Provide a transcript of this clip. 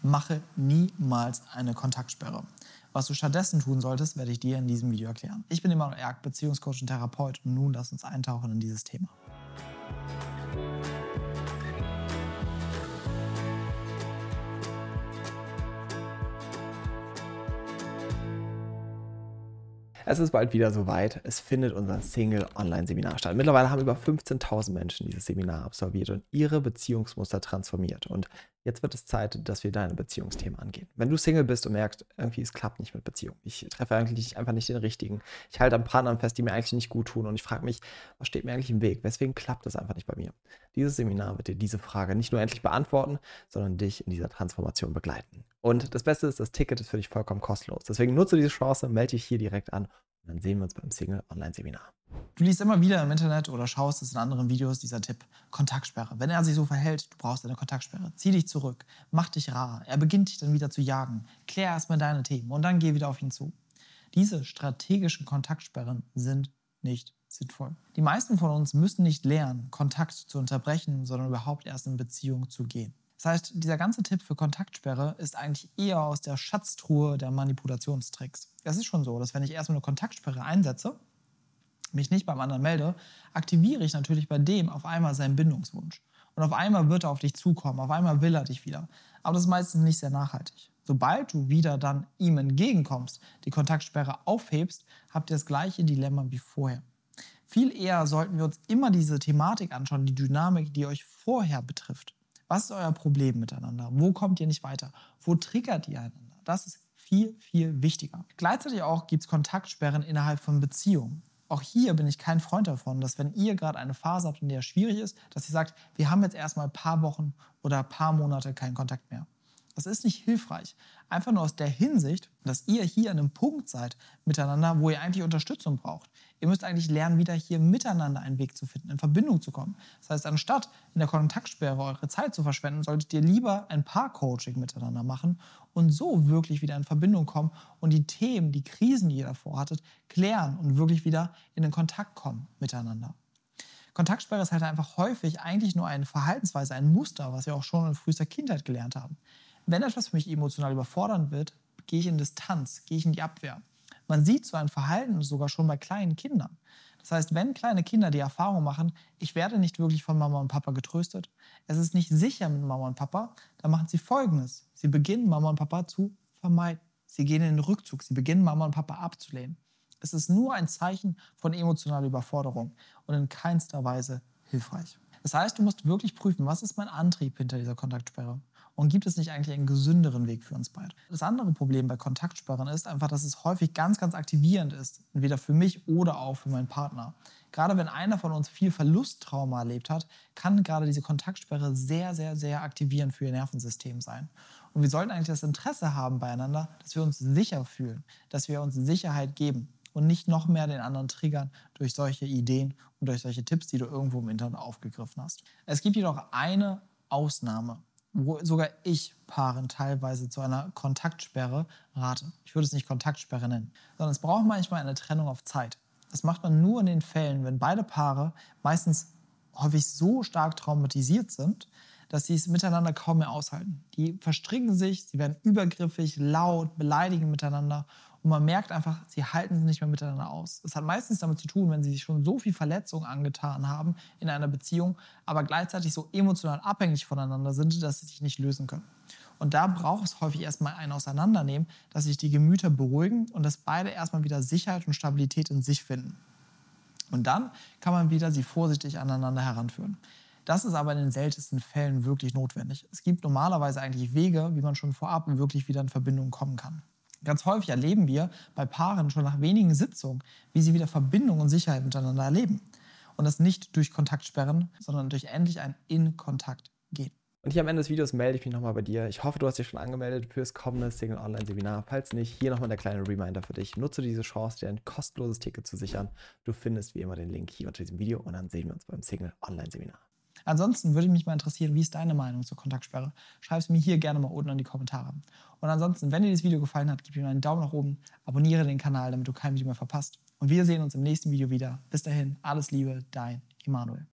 mache niemals eine Kontaktsperre. Was du stattdessen tun solltest, werde ich dir in diesem Video erklären. Ich bin Emanuel Erk, Beziehungscoach und Therapeut und nun lass uns eintauchen in dieses Thema. Es ist bald wieder soweit. Es findet unser Single-Online-Seminar statt. Mittlerweile haben über 15.000 Menschen dieses Seminar absolviert und ihre Beziehungsmuster transformiert. Und jetzt wird es Zeit, dass wir deine Beziehungsthemen angehen. Wenn du Single bist und merkst, irgendwie es klappt nicht mit Beziehung, ich treffe eigentlich einfach nicht den Richtigen, ich halte an Partnern fest, die mir eigentlich nicht gut tun und ich frage mich, was steht mir eigentlich im Weg? Weswegen klappt das einfach nicht bei mir? Dieses Seminar wird dir diese Frage nicht nur endlich beantworten, sondern dich in dieser Transformation begleiten. Und das Beste ist, das Ticket ist für dich vollkommen kostenlos. Deswegen nutze diese Chance, melde dich hier direkt an und dann sehen wir uns beim Single-Online-Seminar. Du liest immer wieder im Internet oder schaust es in anderen Videos, dieser Tipp, Kontaktsperre. Wenn er sich so verhält, du brauchst eine Kontaktsperre. Zieh dich zurück, mach dich rar. Er beginnt dich dann wieder zu jagen. Klär erstmal deine Themen und dann geh wieder auf ihn zu. Diese strategischen Kontaktsperren sind nicht sinnvoll. Die meisten von uns müssen nicht lernen, Kontakt zu unterbrechen, sondern überhaupt erst in Beziehung zu gehen. Das heißt, dieser ganze Tipp für Kontaktsperre ist eigentlich eher aus der Schatztruhe der Manipulationstricks. Es ist schon so, dass wenn ich erstmal eine Kontaktsperre einsetze, mich nicht beim anderen melde, aktiviere ich natürlich bei dem auf einmal seinen Bindungswunsch. Und auf einmal wird er auf dich zukommen, auf einmal will er dich wieder. Aber das ist meistens nicht sehr nachhaltig. Sobald du wieder dann ihm entgegenkommst, die Kontaktsperre aufhebst, habt ihr das gleiche Dilemma wie vorher. Viel eher sollten wir uns immer diese Thematik anschauen, die Dynamik, die euch vorher betrifft. Was ist euer Problem miteinander? Wo kommt ihr nicht weiter? Wo triggert ihr einander? Das ist viel, viel wichtiger. Gleichzeitig auch gibt es Kontaktsperren innerhalb von Beziehungen. Auch hier bin ich kein Freund davon, dass wenn ihr gerade eine Phase habt, in der es schwierig ist, dass ihr sagt, wir haben jetzt erstmal ein paar Wochen oder ein paar Monate keinen Kontakt mehr. Das ist nicht hilfreich. Einfach nur aus der Hinsicht, dass ihr hier an einem Punkt seid miteinander, wo ihr eigentlich Unterstützung braucht. Ihr müsst eigentlich lernen, wieder hier miteinander einen Weg zu finden, in Verbindung zu kommen. Das heißt, anstatt in der Kontaktsperre eure Zeit zu verschwenden, solltet ihr lieber ein Paar-Coaching miteinander machen und so wirklich wieder in Verbindung kommen und die Themen, die Krisen, die ihr davor hattet, klären und wirklich wieder in den Kontakt kommen miteinander. Kontaktsperre ist halt einfach häufig eigentlich nur eine Verhaltensweise, ein Muster, was wir auch schon in frühester Kindheit gelernt haben. Wenn etwas für mich emotional überfordernd wird, gehe ich in Distanz, gehe ich in die Abwehr. Man sieht so ein Verhalten sogar schon bei kleinen Kindern. Das heißt, wenn kleine Kinder die Erfahrung machen, ich werde nicht wirklich von Mama und Papa getröstet, es ist nicht sicher mit Mama und Papa, dann machen sie Folgendes. Sie beginnen, Mama und Papa zu vermeiden. Sie gehen in den Rückzug, sie beginnen, Mama und Papa abzulehnen. Es ist nur ein Zeichen von emotionaler Überforderung und in keinster Weise hilfreich. Das heißt, du musst wirklich prüfen, was ist mein Antrieb hinter dieser Kontaktsperre? Und gibt es nicht eigentlich einen gesünderen Weg für uns beide? Das andere Problem bei Kontaktsperren ist einfach, dass es häufig ganz, ganz aktivierend ist. Entweder für mich oder auch für meinen Partner. Gerade wenn einer von uns viel Verlusttrauma erlebt hat, kann gerade diese Kontaktsperre sehr, sehr, sehr aktivierend für ihr Nervensystem sein. Und wir sollten eigentlich das Interesse haben beieinander, dass wir uns sicher fühlen, dass wir uns Sicherheit geben und nicht noch mehr den anderen triggern durch solche Ideen und durch solche Tipps, die du irgendwo im Internet aufgegriffen hast. Es gibt jedoch eine Ausnahme, wo sogar ich Paaren teilweise zu einer Kontaktsperre rate. Ich würde es nicht Kontaktsperre nennen, sondern es braucht manchmal eine Trennung auf Zeit. Das macht man nur in den Fällen, wenn beide Paare meistens häufig so stark traumatisiert sind, dass sie es miteinander kaum mehr aushalten. Die verstricken sich, sie werden übergriffig, laut, beleidigen miteinander und man merkt einfach, sie halten es nicht mehr miteinander aus. Das hat meistens damit zu tun, wenn sie sich schon so viel Verletzung angetan haben in einer Beziehung, aber gleichzeitig so emotional abhängig voneinander sind, dass sie sich nicht lösen können. Und da braucht es häufig erstmal ein Auseinandernehmen, dass sich die Gemüter beruhigen und dass beide erstmal wieder Sicherheit und Stabilität in sich finden. Und dann kann man wieder sie vorsichtig aneinander heranführen. Das ist aber in den seltensten Fällen wirklich notwendig. Es gibt normalerweise eigentlich Wege, wie man schon vorab wirklich wieder in Verbindung kommen kann. Ganz häufig erleben wir bei Paaren schon nach wenigen Sitzungen, wie sie wieder Verbindung und Sicherheit miteinander erleben. Und das nicht durch Kontaktsperren, sondern durch endlich ein In-Kontakt gehen. Und hier am Ende des Videos melde ich mich nochmal bei dir. Ich hoffe, du hast dich schon angemeldet fürs kommende Single-Online-Seminar. Falls nicht, hier nochmal der kleine Reminder für dich. Nutze diese Chance, dir ein kostenloses Ticket zu sichern. Du findest wie immer den Link hier unter diesem Video und dann sehen wir uns beim Single-Online-Seminar. Ansonsten würde mich mal interessieren, wie ist deine Meinung zur Kontaktsperre? Schreib es mir hier gerne mal unten in die Kommentare. Und ansonsten, wenn dir dieses Video gefallen hat, gib mir einen Daumen nach oben, abonniere den Kanal, damit du kein Video mehr verpasst. Und wir sehen uns im nächsten Video wieder. Bis dahin, alles Liebe, dein Emanuel.